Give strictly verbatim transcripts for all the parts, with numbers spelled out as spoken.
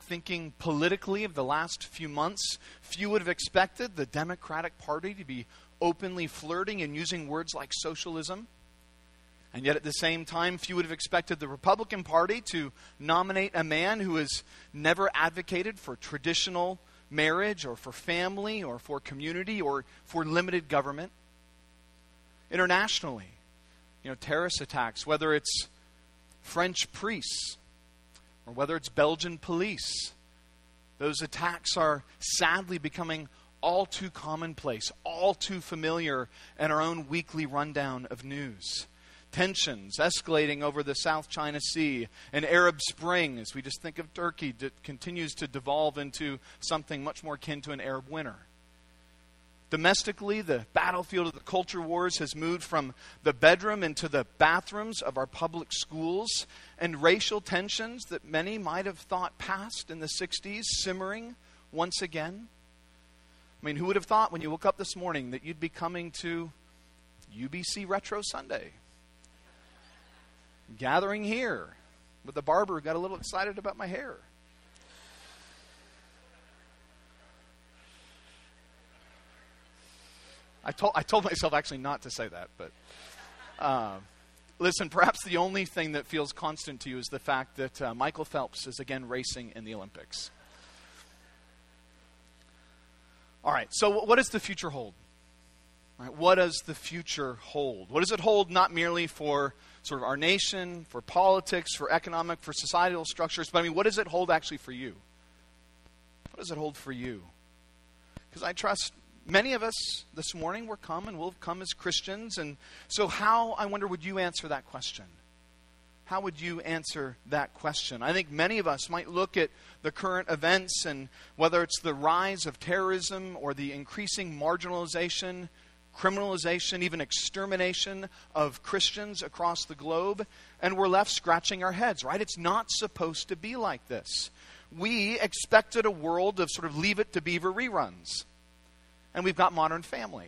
thinking politically of the last few months, few would have expected the Democratic Party to be openly flirting and using words like socialism. And yet at the same time, few would have expected the Republican Party to nominate a man who has never advocated for traditional marriage or for family or for community or for limited government. Internationally, you know, terrorist attacks, whether it's French priests or whether it's Belgian police, those attacks are sadly becoming all too commonplace, all too familiar in our own weekly rundown of news. Tensions escalating over the South China Sea, an Arab Spring, as we just think of Turkey, that continues to devolve into something much more akin to an Arab winter. Domestically, the battlefield of the culture wars has moved from the bedroom into the bathrooms of our public schools, and racial tensions that many might have thought passed in the sixties simmering once again. I mean, who would have thought when you woke up this morning that you'd be coming to U B C Retro Sunday? Gathering here with the barber who got a little excited about my hair. I told I told myself actually not to say that, but uh, listen, perhaps the only thing that feels constant to you is the fact that uh, Michael Phelps is again racing in the Olympics. All right, so what does the future hold? All right, what does the future hold? What does it hold not merely for sort of our nation, for politics, for economic, for societal structures, but I mean, what does it hold actually for you? What does it hold for you? Because I trust many of us this morning will come and will come as Christians, and so how, I wonder, would you answer that question? How would you answer that question? I think many of us might look at the current events, and whether it's the rise of terrorism or the increasing marginalization, criminalization, even extermination of Christians across the globe, and we're left scratching our heads, right? It's not supposed to be like this. We expected a world of sort of Leave It to Beaver reruns, and we've got Modern Family.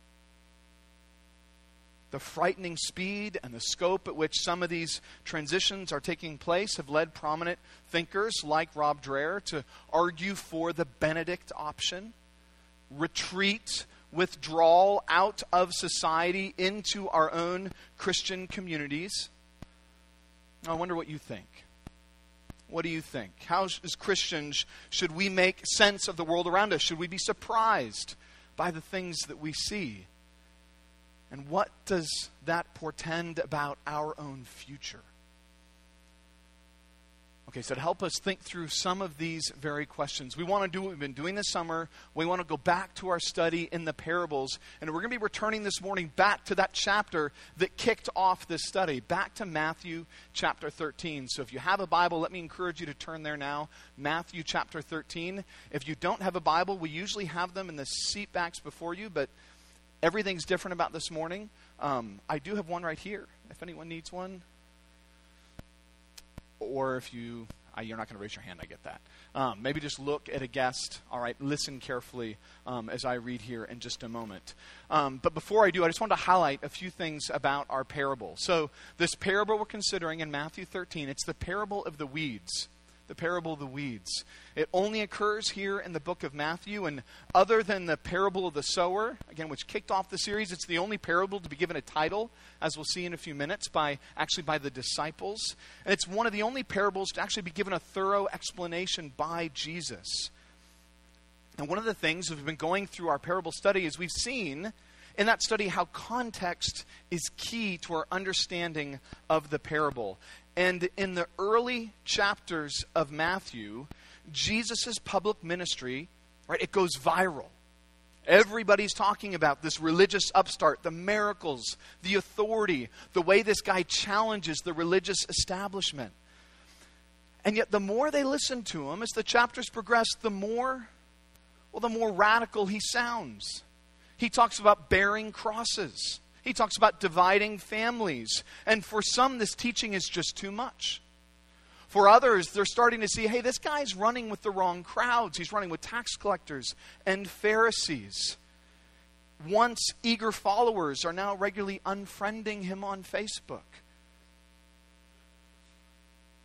The frightening speed and the scope at which some of these transitions are taking place have led prominent thinkers like Rob Dreher to argue for the Benedict option, retreat, withdrawal out of society into our own Christian communities. I wonder what you think. What do you think? How, as Christians, should we make sense of the world around us? Should we be surprised by the things that we see? And what does that portend about our own future? Okay, so to help us think through some of these very questions, we want to do what we've been doing this summer. We want to go back to our study in the parables. And we're going to be returning this morning back to that chapter that kicked off this study, back to Matthew chapter thirteen. So if you have a Bible, let me encourage you to turn there now. Matthew chapter thirteen. If you don't have a Bible, we usually have them in the seat backs before you, but everything's different about this morning. Um, I do have one right here, if anyone needs one. Or if you, uh, you're not going to raise your hand, I get that. Um, maybe just look at a guest. All right, listen carefully um, as I read here in just a moment. Um, but before I do, I just want to highlight a few things about our parable. So this parable we're considering in Matthew thirteen, it's the parable of the weeds. The parable of the weeds. It only occurs here in the book of Matthew, and other than the parable of the sower, again, which kicked off the series, it's the only parable to be given a title, as we'll see in a few minutes, by actually by the disciples. And it's one of the only parables to actually be given a thorough explanation by Jesus. And one of the things we've been going through our parable study is we've seen in that study how context is key to our understanding of the parable. And in the early chapters of Matthew, Jesus' public ministry, right, it goes viral. Everybody's talking about this religious upstart, the miracles, the authority, the way this guy challenges the religious establishment. And yet the more they listen to him, as the chapters progress, the more, well, the more radical he sounds. He talks about bearing crosses. He talks about dividing families. And for some, this teaching is just too much. For others, they're starting to see, hey, this guy's running with the wrong crowds. He's running with tax collectors and Pharisees. Once eager followers are now regularly unfriending him on Facebook.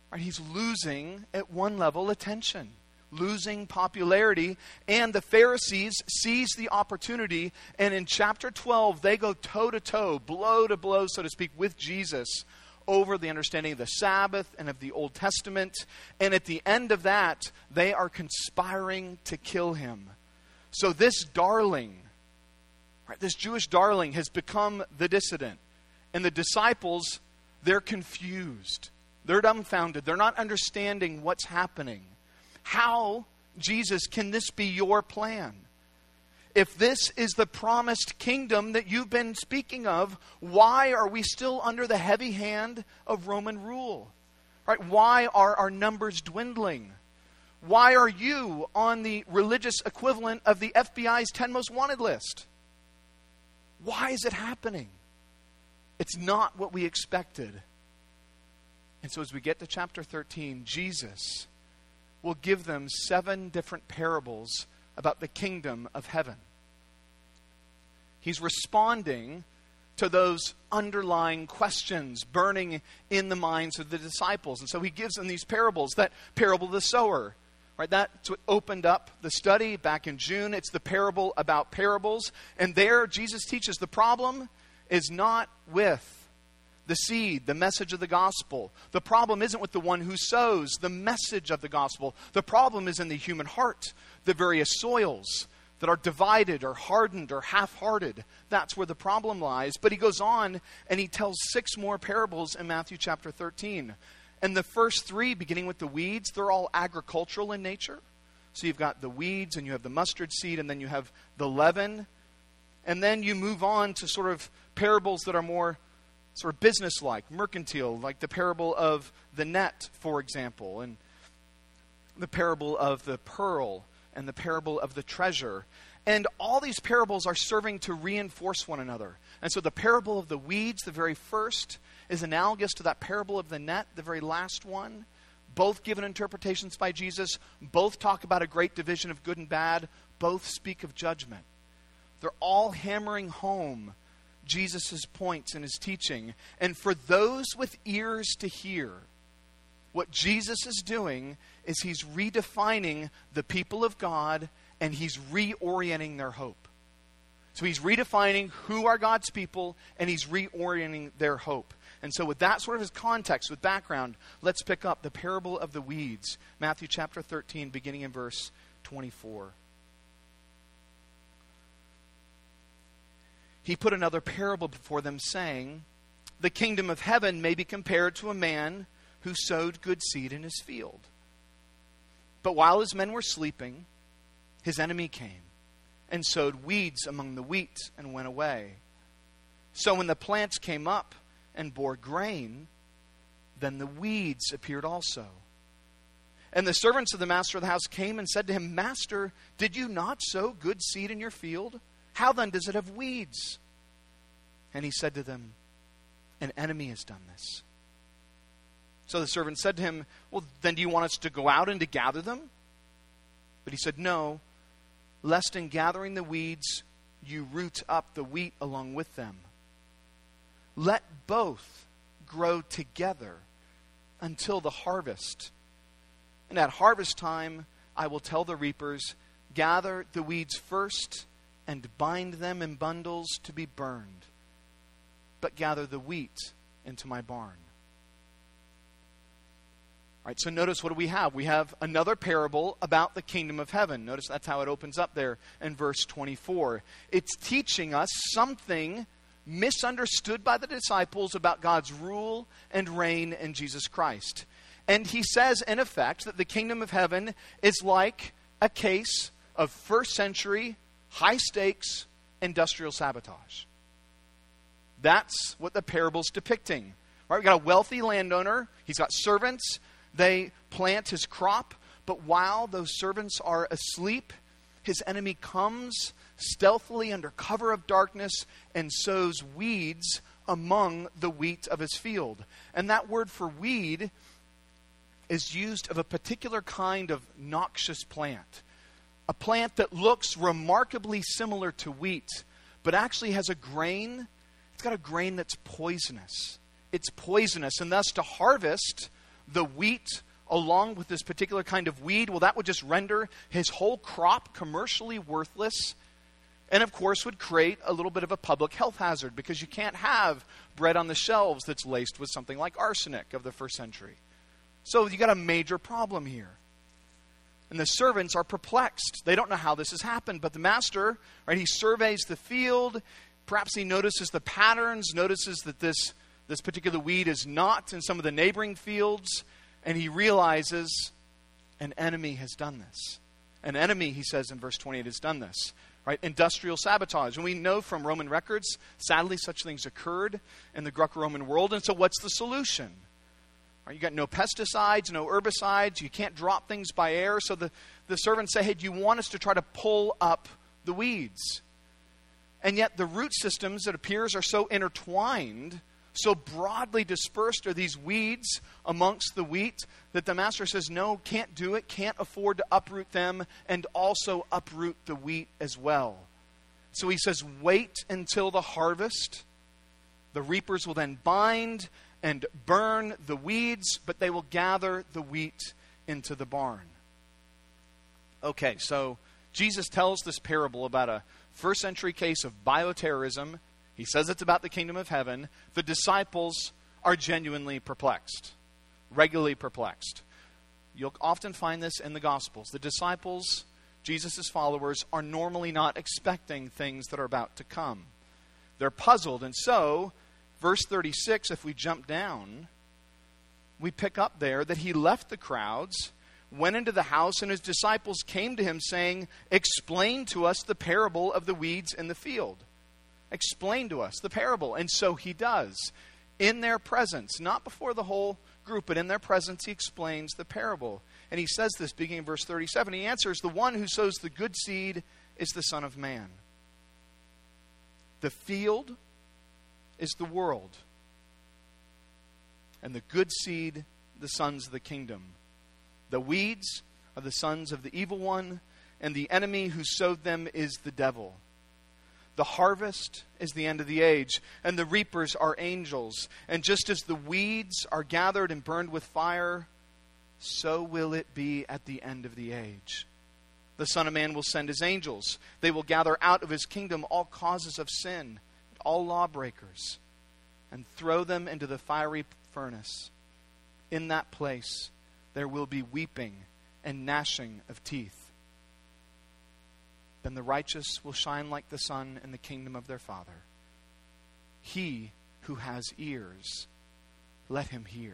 Right? He's losing, at one level, attention, losing popularity. And the Pharisees seize the opportunity. And in chapter twelve, they go toe-to-toe, blow to blow, so to speak, with Jesus over the understanding of the Sabbath and of the Old Testament. And at the end of that, they are conspiring to kill him. So this darling, right, this Jewish darling has become the dissident. And the disciples, they're confused. They're dumbfounded. They're not understanding what's happening. How, Jesus, can this be your plan? If this is the promised kingdom that you've been speaking of, why are we still under the heavy hand of Roman rule? Right? Why are our numbers dwindling? Why are you on the religious equivalent of the F B I's ten most wanted list? Why is it happening? It's not what we expected. And so as we get to chapter thirteen, Jesus will give them seven different parables about the kingdom of heaven. He's responding to those underlying questions burning in the minds of the disciples. And so he gives them these parables. That parable of the sower, right? That's what opened up the study back in June. It's the parable about parables. And there Jesus teaches the problem is not with the seed, the message of the gospel. The problem isn't with the one who sows the message of the gospel. The problem is in the human heart, the various soils that are divided or hardened or half-hearted. That's where the problem lies. But he goes on and he tells six more parables in Matthew chapter thirteen. And the first three, beginning with the weeds, they're all agricultural in nature. So you've got the weeds and you have the mustard seed and then you have the leaven. And then you move on to sort of parables that are more sort of business-like, mercantile, like the parable of the net, for example, and the parable of the pearl and the parable of the treasure. And all these parables are serving to reinforce one another. And so the parable of the weeds, the very first, is analogous to that parable of the net, the very last one. Both given interpretations by Jesus. Both talk about a great division of good and bad. Both speak of judgment. They're all hammering home Jesus' points in his teaching. And for those with ears to hear, what Jesus is doing is he's redefining the people of God and he's reorienting their hope. So he's redefining who are God's people and he's reorienting their hope. And so with that sort of as context, with background, let's pick up the parable of the weeds. Matthew chapter thirteen, beginning in verse twenty-four. He put another parable before them, saying, the kingdom of heaven may be compared to a man who sowed good seed in his field. But while his men were sleeping, his enemy came and sowed weeds among the wheat and went away. So when the plants came up and bore grain, then the weeds appeared also. And the servants of the master of the house came and said to him, Master, did you not sow good seed in your field? How then does it have weeds? And he said to them, an enemy has done this. So the servant said to him, well, then do you want us to go out and to gather them? But he said, no, lest in gathering the weeds, you root up the wheat along with them. Let both grow together until the harvest. And at harvest time, I will tell the reapers, gather the weeds first and bind them in bundles to be burned, but gather the wheat into my barn. All right, so notice what do we have? We have another parable about the kingdom of heaven. Notice that's how it opens up there in verse twenty-four. It's teaching us something misunderstood by the disciples about God's rule and reign in Jesus Christ. And he says, in effect, that the kingdom of heaven is like a case of first century, high stakes, industrial sabotage. That's what the parable's depicting. Right? We've got a wealthy landowner. He's got servants. They plant his crop. But while those servants are asleep, his enemy comes stealthily under cover of darkness and sows weeds among the wheat of his field. And that word for weed is used of a particular kind of noxious plant. A plant that looks remarkably similar to wheat, but actually has a grain. It's got a grain that's poisonous. It's poisonous, and thus to harvest the wheat along with this particular kind of weed, well, that would just render his whole crop commercially worthless, and of course would create a little bit of a public health hazard, because you can't have bread on the shelves that's laced with something like arsenic of the first century. So you got a major problem here. And the servants are perplexed. They don't know how this has happened, but the master, right, he surveys the field. Perhaps he notices the patterns, notices that this, this particular weed is not in some of the neighboring fields, and he realizes an enemy has done this. An enemy, he says in verse twenty-eight, has done this. Right? Industrial sabotage. And we know from Roman records, sadly, such things occurred in the Greco-Roman world. And so what's the solution? Right, you got no pesticides, no herbicides. You can't drop things by air. So the, the servants say, hey, do you want us to try to pull up the weeds? And yet the root systems, it appears, are so intertwined, so broadly dispersed are these weeds amongst the wheat, that the master says, no, can't do it, can't afford to uproot them, and also uproot the wheat as well. So he says, wait until the harvest. The reapers will then bind and burn the weeds, but they will gather the wheat into the barn. Okay, so Jesus tells this parable about a first century case of bioterrorism. He says it's about the kingdom of heaven. The disciples are genuinely perplexed, regularly perplexed. You'll often find this in the Gospels. The disciples, Jesus' followers, are normally not expecting things that are about to come. They're puzzled. And so, verse thirty-six, if we jump down, we pick up there that he left the crowds, went into the house, and his disciples came to him saying, explain to us the parable of the weeds in the field. Explain to us the parable. And so he does. In their presence, not before the whole group, but in their presence, he explains the parable. And he says this, beginning in verse thirty-seven. He answers, the one who sows the good seed is the Son of Man. The field is the world. And the good seed, the sons of the kingdom. The weeds are the sons of the evil one, and the enemy who sowed them is the devil. The harvest is the end of the age, and the reapers are angels. And just as the weeds are gathered and burned with fire, so will it be at the end of the age. The Son of Man will send his angels. They will gather out of his kingdom all causes of sin, all lawbreakers, and throw them into the fiery furnace. In that place, there will be weeping and gnashing of teeth. Then the righteous will shine like the sun in the kingdom of their Father. He who has ears, let him hear.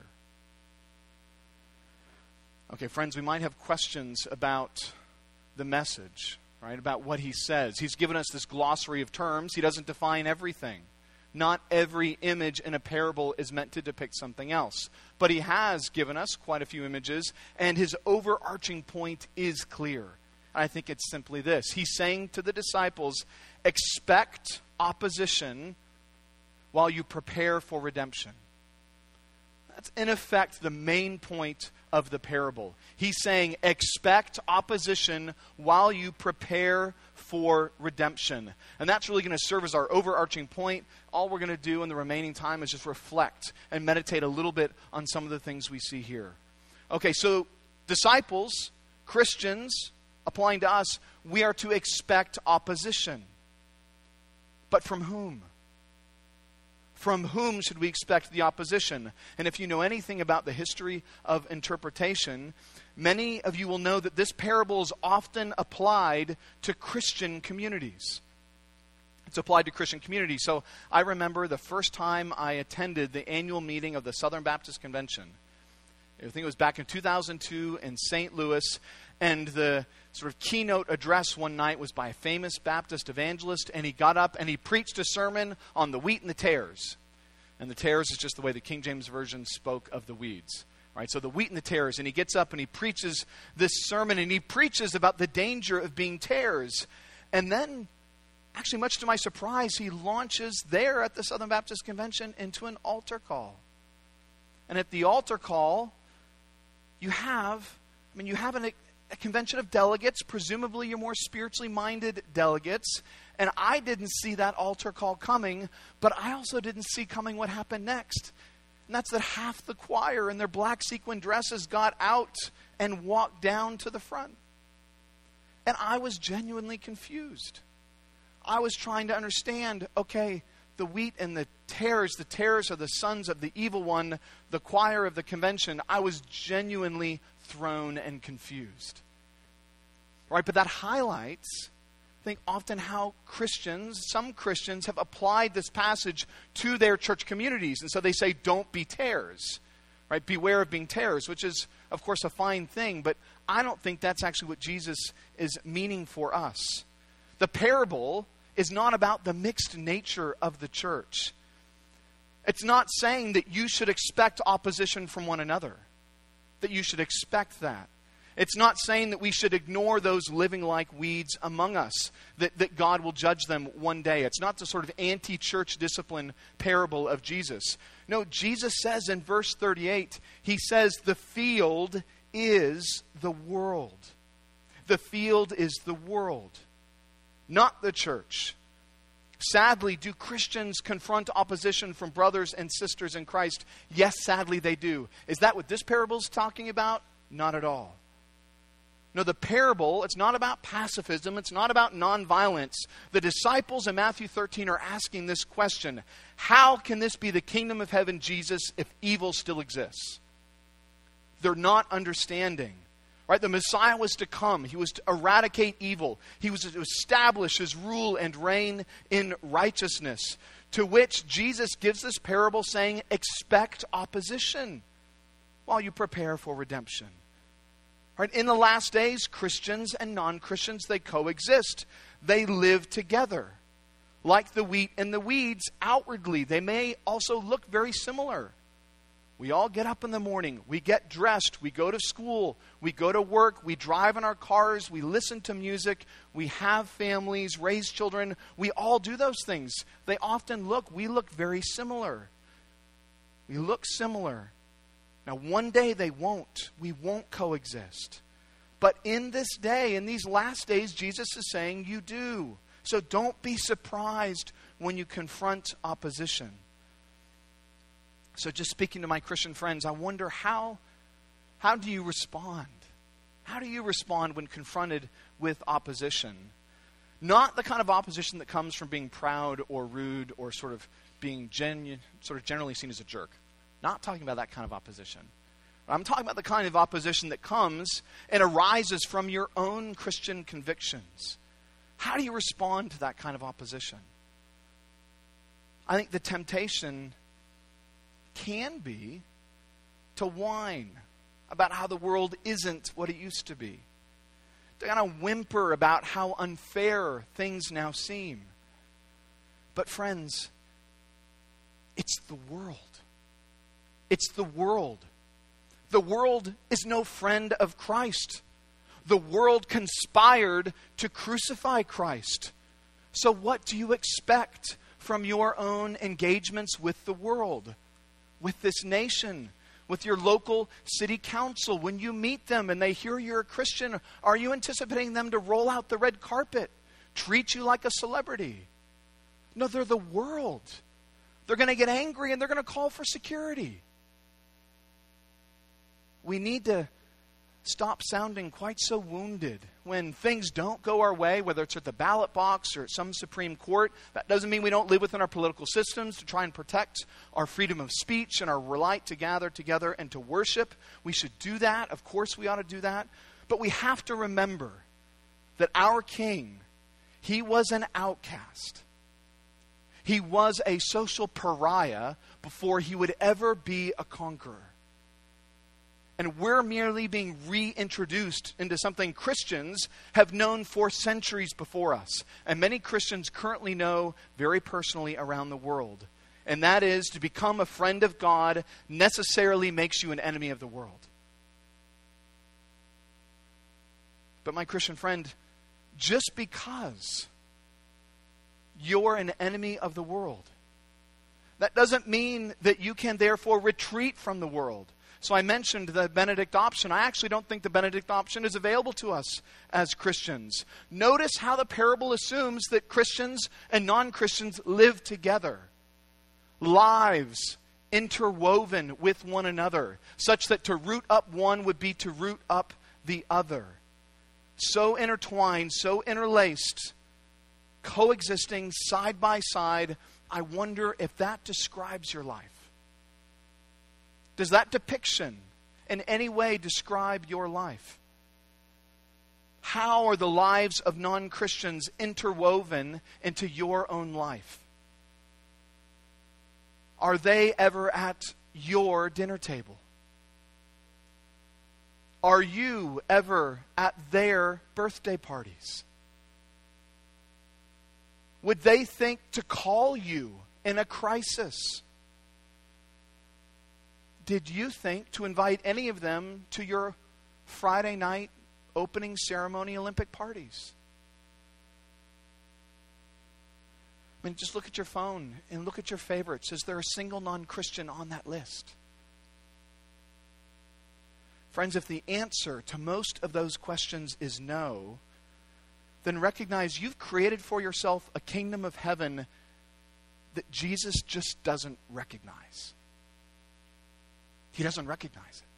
Okay, friends, we might have questions about the message, right? About what he says. He's given us this glossary of terms. He doesn't define everything. Not every image in a parable is meant to depict something else. But he has given us quite a few images, and his overarching point is clear. I think it's simply this. He's saying to the disciples, expect opposition while you prepare for redemption. That's in effect the main point of the parable. He's saying expect opposition while you prepare for redemption. And that's really going to serve as our overarching point. All we're going to do in the remaining time is just reflect and meditate a little bit on some of the things we see here. Okay, so disciples, Christians, applying to us, we are to expect opposition. But from whom? From whom should we expect the opposition? And if you know anything about the history of interpretation, many of you will know that this parable is often applied to Christian communities. It's applied to Christian communities. So I remember the first time I attended the annual meeting of the Southern Baptist Convention. I think it was back in two thousand two in Saint Louis. And the sort of keynote address one night was by a famous Baptist evangelist. And he got up and he preached a sermon on the wheat and the tares. And the tares is just the way the King James Version spoke of the weeds. Right? So the wheat and the tares. And he gets up and he preaches this sermon. And he preaches about the danger of being tares. And then, actually much to my surprise, he launches there at the Southern Baptist Convention into an altar call. And at the altar call, you have, I mean, you have an a convention of delegates, presumably your more spiritually minded delegates, and I didn't see that altar call coming, but I also didn't see coming what happened next. And that's that half the choir in their black sequin dresses got out and walked down to the front. And I was genuinely confused. I was trying to understand, okay, the wheat and the tares, the tares are the sons of the evil one, the choir of the convention. I was genuinely thrown and confused. Right? But that highlights, I think, often how Christians, some Christians have applied this passage to their church communities. And so they say, don't be tares. Right? Beware of being tares, which is, of course, a fine thing. But I don't think that's actually what Jesus is meaning for us. The parable is not about the mixed nature of the church. It's not saying that you should expect opposition from one another, that you should expect that. It's not saying that we should ignore those living like weeds among us, that, that God will judge them one day. It's not the sort of anti-church discipline parable of Jesus. No, Jesus says in verse thirty-eight, he says, the field is the world. The field is the world, not the church. Sadly, do Christians confront opposition from brothers and sisters in Christ? Yes, sadly they do. Is that what this parable is talking about? Not at all. No, the parable, it's not about pacifism. It's not about nonviolence. The disciples in Matthew thirteen are asking this question. How can this be the kingdom of heaven, Jesus, if evil still exists? They're not understanding. Right? The Messiah was to come. He was to eradicate evil. He was to establish his rule and reign in righteousness. To which Jesus gives this parable saying, expect opposition while you prepare for redemption. Right? In the last days, Christians and non-Christians, they coexist. They live together. Like the wheat and the weeds, outwardly, they may also look very similar. We all get up in the morning, we get dressed, we go to school, we go to work, we drive in our cars, we listen to music, we have families, raise children. We all do those things. They often look, we look very similar. We look similar. Now, one day they won't. We won't coexist. But in this day, in these last days, Jesus is saying you do. So don't be surprised when you confront opposition. So just speaking to my Christian friends, I wonder how, how do you respond? How do you respond when confronted with opposition? Not the kind of opposition that comes from being proud or rude or sort of being genu- sort of generally seen as a jerk. Not talking about that kind of opposition. I'm talking about the kind of opposition that comes and arises from your own Christian convictions. How do you respond to that kind of opposition? I think the temptation can be to whine about how the world isn't what it used to be. To kind of whimper about how unfair things now seem. But friends, it's the world. It's the world. The world is no friend of Christ. The world conspired to crucify Christ. So what do you expect from your own engagements with the world? With this nation, with your local city council, when you meet them and they hear you're a Christian, are you anticipating them to roll out the red carpet, treat you like a celebrity? No, they're the world. They're going to get angry and they're going to call for security. We need to stop sounding quite so wounded when things don't go our way, whether it's at the ballot box or at some Supreme Court. That doesn't mean we don't live within our political systems to try and protect our freedom of speech and our right to gather together and to worship. We should do that. Of course we ought to do that. But we have to remember that our King, he was an outcast. He was a social pariah before he would ever be a conqueror. And we're merely being reintroduced into something Christians have known for centuries before us. And many Christians currently know very personally around the world. And that is, to become a friend of God necessarily makes you an enemy of the world. But my Christian friend, just because you're an enemy of the world, that doesn't mean that you can therefore retreat from the world. So I mentioned the Benedict option. I actually don't think the Benedict option is available to us as Christians. Notice how the parable assumes that Christians and non-Christians live together. Lives interwoven with one another, such that to root up one would be to root up the other. So intertwined, so interlaced, coexisting side by side. I wonder if that describes your life. Does that depiction in any way describe your life? How are the lives of non-Christians interwoven into your own life? Are they ever at your dinner table? Are you ever at their birthday parties? Would they think to call you in a crisis? Did you think to invite any of them to your Friday night opening ceremony Olympic parties? I mean, just look at your phone and look at your favorites. Is there a single non-Christian on that list? Friends, if the answer to most of those questions is no, then recognize you've created for yourself a kingdom of heaven that Jesus just doesn't recognize. He doesn't recognize it.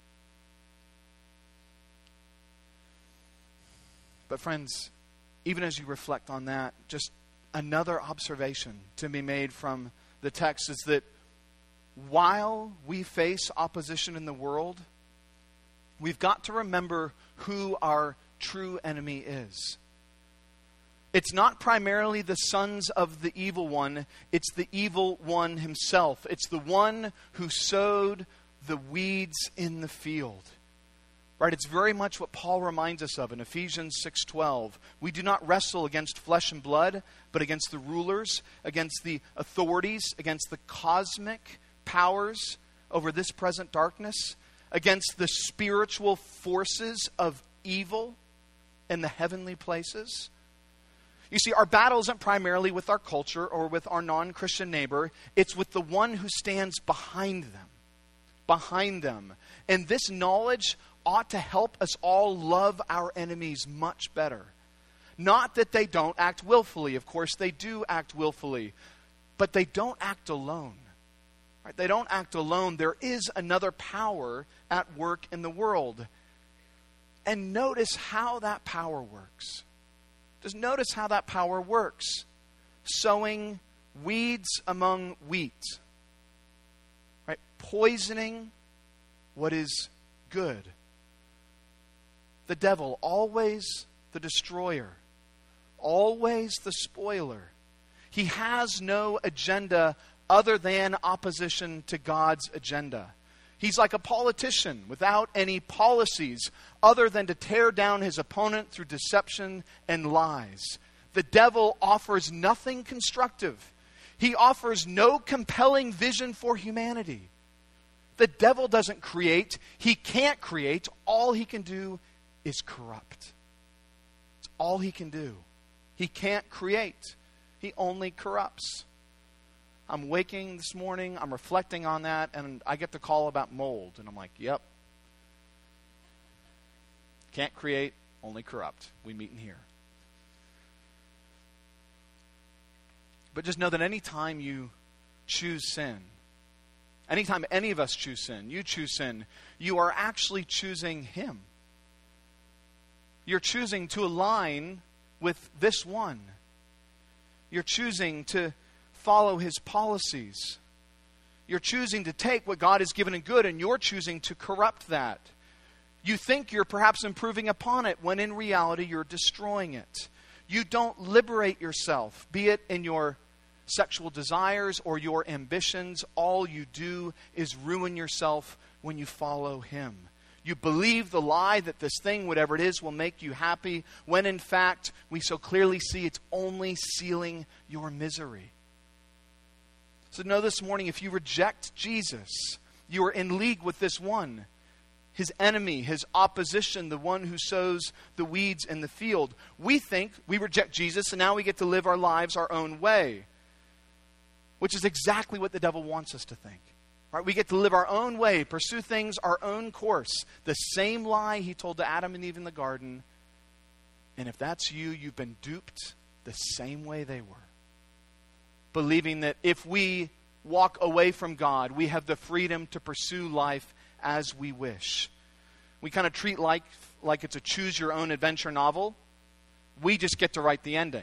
But friends, even as you reflect on that, just another observation to be made from the text is that while we face opposition in the world, we've got to remember who our true enemy is. It's not primarily the sons of the evil one. It's the evil one himself. It's the one who sowed the weeds in the field. Right? It's very much what Paul reminds us of in Ephesians six twelve. We do not wrestle against flesh and blood, but against the rulers, against the authorities, against the cosmic powers over this present darkness, against the spiritual forces of evil in the heavenly places. You see, our battle isn't primarily with our culture or with our non-Christian neighbor. It's with the one who stands behind them. Behind them. And this knowledge ought to help us all love our enemies much better. Not that they don't act willfully. Of course, they do act willfully. But they don't act alone. Right? They don't act alone. There is another power at work in the world. And notice how that power works. Just notice how that power works. Sowing weeds among wheat. Right? Poisoning what is good. The devil, always the destroyer. Always the spoiler. He has no agenda other than opposition to God's agenda. He's like a politician without any policies other than to tear down his opponent through deception and lies. The devil offers nothing constructive. He offers no compelling vision for humanity. The devil doesn't create. He can't create. All he can do is corrupt. It's all he can do. He can't create. He only corrupts. I'm waking this morning, I'm reflecting on that, and I get the call about mold. And I'm like, yep. Can't create, only corrupt. We meet in here. But just know that any time you choose sin, anytime any of us choose sin, you choose sin, you are actually choosing him. You're choosing to align with this one. You're choosing to follow his policies. You're choosing to take what God has given in good, and you're choosing to corrupt that. You think you're perhaps improving upon it, when in reality you're destroying it. You don't liberate yourself, be it in your sexual desires or your ambitions. All you do is ruin yourself when you follow him. You believe the lie that this thing, whatever it is, will make you happy, when in fact we so clearly see it's only sealing your misery. So know this morning, if you reject Jesus, you are in league with this one. His enemy, his opposition, the one who sows the weeds in the field. We think we reject Jesus and now we get to live our lives our own way. Which is exactly what the devil wants us to think. Right? We get to live our own way, pursue things our own course. The same lie he told to Adam and Eve in the garden. And if that's you, you've been duped the same way they were. Believing that if we walk away from God. We have the freedom to pursue life as we wish. We kind of treat life like it's a choose-your-own-adventure novel. We just get to write the ending.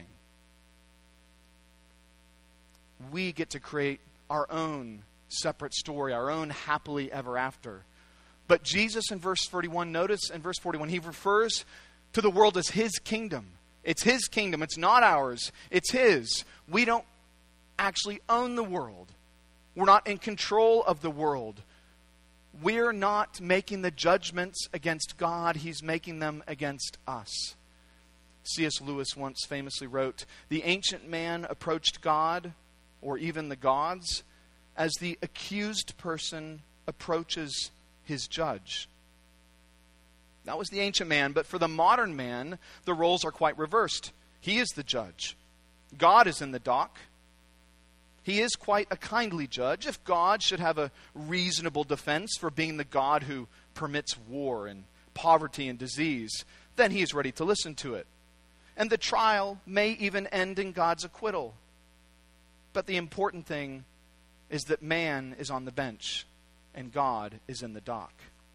We get to create our own separate story, our own happily ever after. But Jesus in verse forty-one, notice in verse forty-one, he refers to the world as his kingdom. It's his kingdom. It's not ours. It's his. We don't actually own the world. We're not in control of the world. We're not making the judgments against God. He's making them against us. C S Lewis once famously wrote, "The ancient man approached God, or even the gods, as the accused person approaches his judge." That was the ancient man, but for the modern man, the roles are quite reversed. He is the judge. God is in the dock. He is quite a kindly judge. If God should have a reasonable defense for being the God who permits war and poverty and disease, then he is ready to listen to it. And the trial may even end in God's acquittal. But the important thing is that man is on the bench and God is in the dock.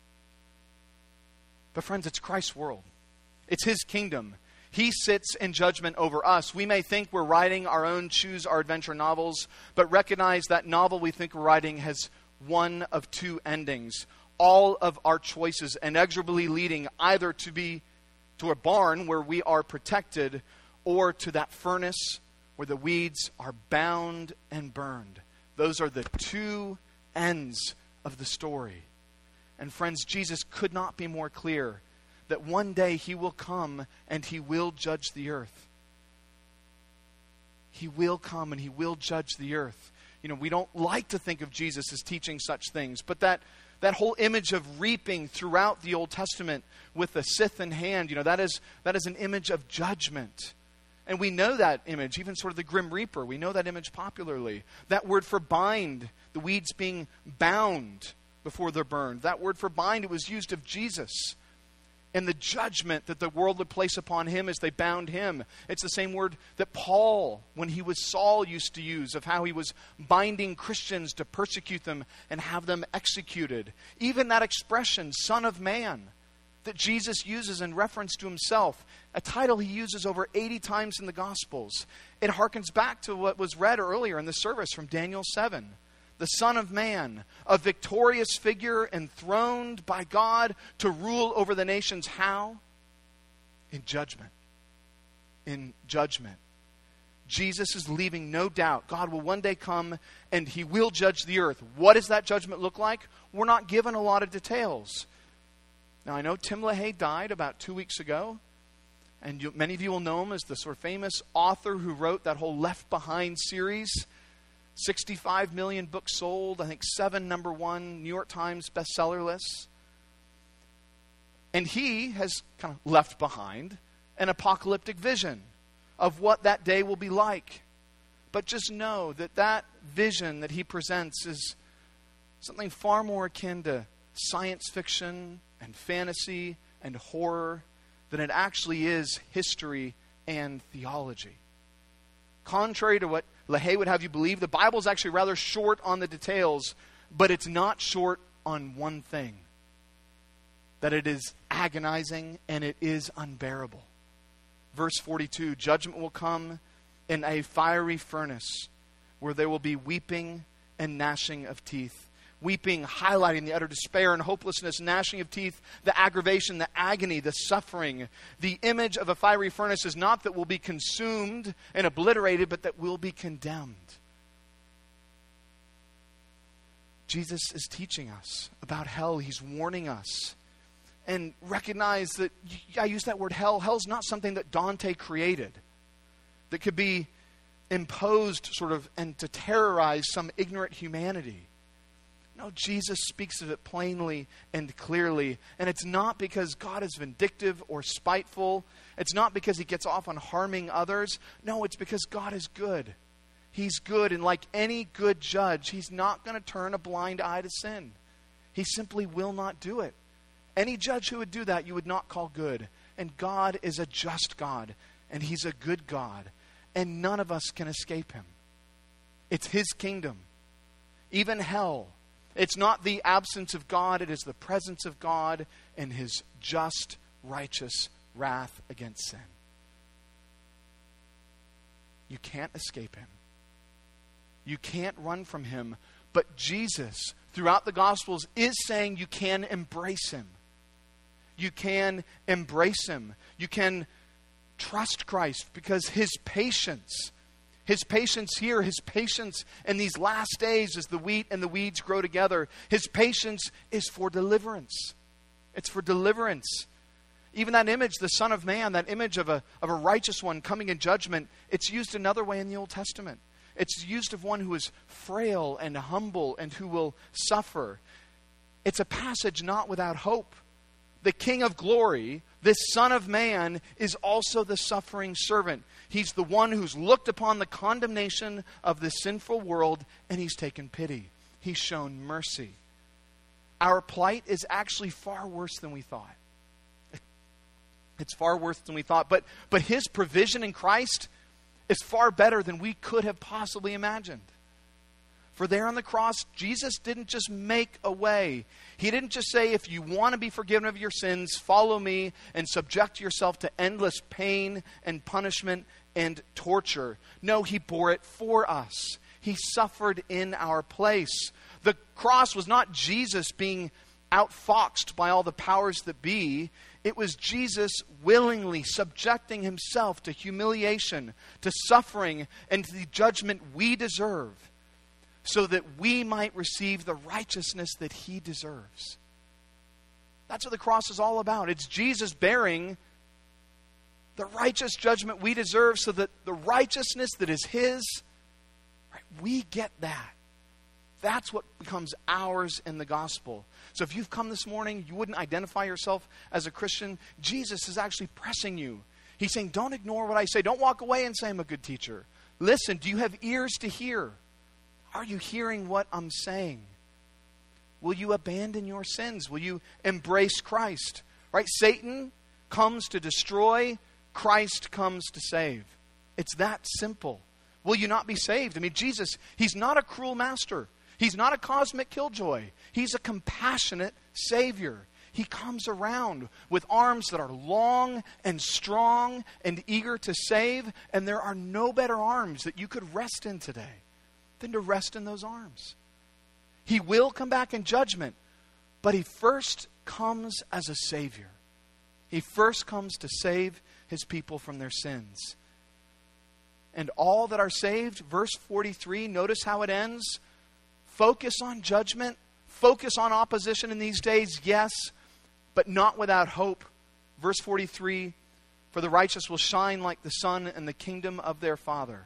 But friends, it's Christ's world. It's his kingdom. He sits in judgment over us. We may think we're writing our own choose our adventure novels, but recognize that novel we think we're writing has one of two endings. All of our choices inexorably leading either to be to a barn where we are protected, or to that furnace where the weeds are bound and burned. Those are the two ends of the story. And friends, Jesus could not be more clear that one day he will come and he will judge the earth. He will come and he will judge the earth. You know, we don't like to think of Jesus as teaching such things, but that, that whole image of reaping throughout the Old Testament with a scythe in hand, you know, that is, that is an image of judgment. And we know that image, even sort of the Grim Reaper. We know that image popularly. That word for bind, the weeds being bound before they're burned. That word for bind, it was used of Jesus. And the judgment that the world would place upon him as they bound him. It's the same word that Paul, when he was Saul, used to use of how he was binding Christians to persecute them and have them executed. Even that expression, Son of Man, that Jesus uses in reference to himself, a title he uses over eighty times in the Gospels. It harkens back to what was read earlier in the service from Daniel seven. The Son of Man, a victorious figure enthroned by God to rule over the nations. How? In judgment. In judgment. Jesus is leaving no doubt. God will one day come and he will judge the earth. What does that judgment look like? We're not given a lot of details. Now, I know Tim LaHaye died about two weeks ago. And you, many of you will know him as the sort of famous author who wrote that whole Left Behind series. sixty-five million books sold, I think seven number one New York Times bestseller lists. And he has kind of left behind an apocalyptic vision of what that day will be like. But just know that that vision that he presents is something far more akin to science fiction and fantasy and horror than it actually is history and theology. Contrary to what LaHaye would have you believe, the Bible is actually rather short on the details, but it's not short on one thing. That it is agonizing and it is unbearable. Verse forty-two, judgment will come in a fiery furnace where there will be weeping and gnashing of teeth. Weeping, highlighting the utter despair and hopelessness, gnashing of teeth, the aggravation, the agony, the suffering. The image of a fiery furnace is not that we'll be consumed and obliterated, but that we'll be condemned. Jesus is teaching us about hell. He's warning us. And recognize that, I use that word hell. Hell's not something that Dante created, that could be imposed sort of and to terrorize some ignorant humanity. No, Jesus speaks of it plainly and clearly. And it's not because God is vindictive or spiteful. It's not because he gets off on harming others. No, it's because God is good. He's good. And like any good judge, he's not going to turn a blind eye to sin. He simply will not do it. Any judge who would do that, you would not call good. And God is a just God. And he's a good God. And none of us can escape him. It's his kingdom. even hell. It's not the absence of God, it is the presence of God and his just, righteous wrath against sin. You can't escape him. You can't run from him. But Jesus, throughout the Gospels, is saying you can embrace him. You can embrace him. You can trust Christ because his patience, his patience here, his patience in these last days as the wheat and the weeds grow together, his patience is for deliverance. It's for deliverance. Even that image, the Son of Man, that image of a, of a righteous one coming in judgment, it's used another way in the Old Testament. It's used of one who is frail and humble and who will suffer. It's a passage not without hope. The King of glory, this Son of Man, is also the suffering servant. He's the one who's looked upon the condemnation of this sinful world and he's taken pity. He's shown mercy. Our plight is actually far worse than we thought. It's far worse than we thought. But, but his provision in Christ is far better than we could have possibly imagined. For there on the cross, Jesus didn't just make a way. He didn't just say, if you want to be forgiven of your sins, follow me and subject yourself to endless pain and punishment and torture. No, he bore it for us. He suffered in our place. The cross was not Jesus being outfoxed by all the powers that be. It was Jesus willingly subjecting himself to humiliation, to suffering, and to the judgment we deserve, so that we might receive the righteousness that he deserves. That's what the cross is all about. It's Jesus bearing the righteous judgment we deserve so that the righteousness that is his, right, we get that. That's what becomes ours in the gospel. So if you've come this morning, you wouldn't identify yourself as a Christian, Jesus is actually pressing you. He's saying, don't ignore what I say. Don't walk away and say I'm a good teacher. Listen, do you have ears to hear? Are you hearing what I'm saying? Will you abandon your sins? Will you embrace Christ? Right? Satan comes to destroy. Christ comes to save. It's that simple. Will you not be saved? I mean, Jesus, he's not a cruel master. He's not a cosmic killjoy. He's a compassionate Savior. He comes around with arms that are long and strong and eager to save. And there are no better arms that you could rest in today than to rest in those arms. He will come back in judgment, but he first comes as a Savior. He first comes to save his people from their sins. And all that are saved, verse forty-three, notice how it ends. Focus on judgment, focus on opposition in these days, yes, but not without hope. Verse forty-three, for the righteous will shine like the sun in the kingdom of their Father.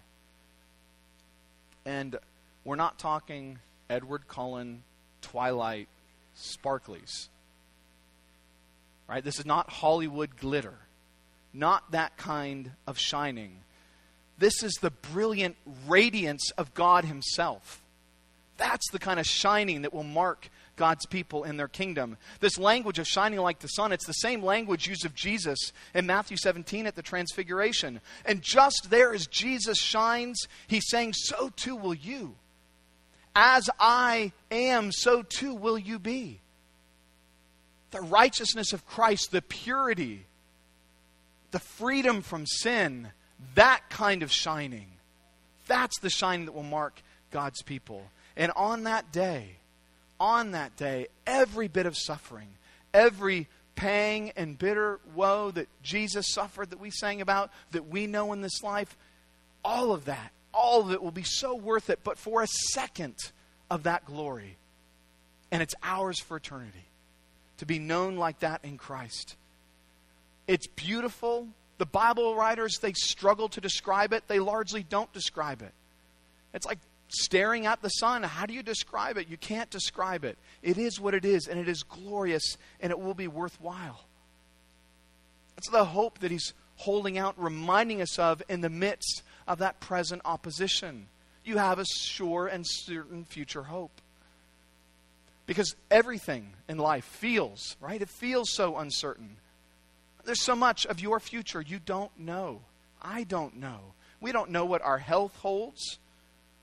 And we're not talking Edward Cullen, Twilight, sparklies. Right? This is not Hollywood glitter. Not that kind of shining. This is the brilliant radiance of God himself. That's the kind of shining that will mark God's people in their kingdom. This language of shining like the sun, it's the same language used of Jesus in Matthew seventeen at the Transfiguration. And just there as Jesus shines, he's saying, so too will you. As I am, so too will you be. The righteousness of Christ, the purity, the freedom from sin, that kind of shining. That's the shining that will mark God's people. And on that day, on that day, every bit of suffering, every pang and bitter woe that Jesus suffered, that we sang about, that we know in this life, all of that, all of it will be so worth it, but for a second of that glory. And it's ours for eternity, to be known like that in Christ. It's beautiful. The Bible writers, they struggle to describe it. They largely don't describe it. It's like staring at the sun. How do you describe it? You can't describe it. It is what it is, and it is glorious, and it will be worthwhile. It's the hope that he's holding out, reminding us of in the midst of that present opposition. You have a sure and certain future hope. Because everything in life feels, right? It feels so uncertain. There's so much of your future you don't know. I don't know. We don't know what our health holds.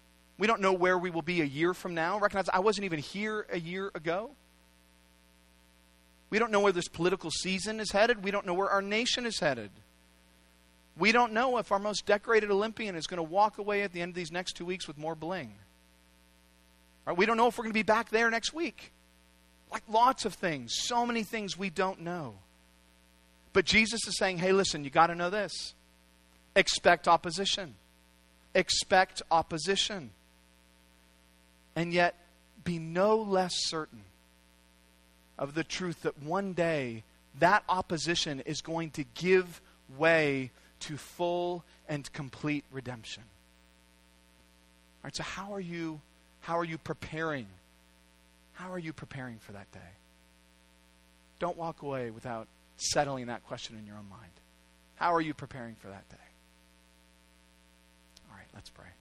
We don't know where we will be a year from now. Recognize I wasn't even here a year ago. We don't know where this political season is headed. We don't know where our nation is headed. We don't know if our most decorated Olympian is going to walk away at the end of these next two weeks with more bling. Right? We don't know if we're going to be back there next week. Like lots of things. So many things we don't know. But Jesus is saying, hey, listen, you got to know this. Expect opposition. Expect opposition. And yet, be no less certain of the truth that one day that opposition is going to give way to full and complete redemption. All right, so how are you, how are you preparing? How are you preparing for that day? Don't walk away without settling that question in your own mind. How are you preparing for that day? All right, let's pray.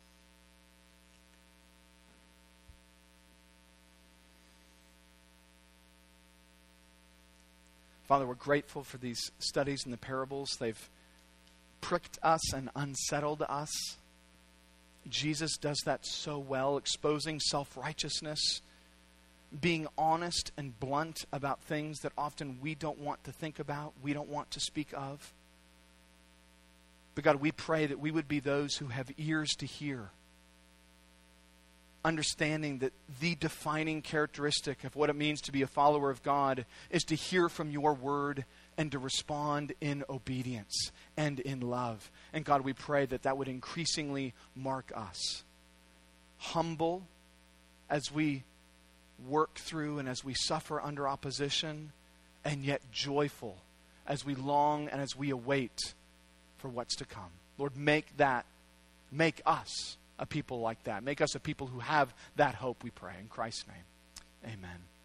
Father, we're grateful for these studies in the parables. They've pricked us and unsettled us. Jesus does that so well, exposing self-righteousness, being honest and blunt about things that often we don't want to think about, we don't want to speak of. But God, we pray that we would be those who have ears to hear, understanding that the defining characteristic of what it means to be a follower of God is to hear from your word and to respond in obedience and in love. And God, we pray that that would increasingly mark us. Humble as we work through and as we suffer under opposition, and yet joyful as we long and as we await for what's to come. Lord, make that, make us a people like that. Make us a people who have that hope, we pray. In Christ's name, amen.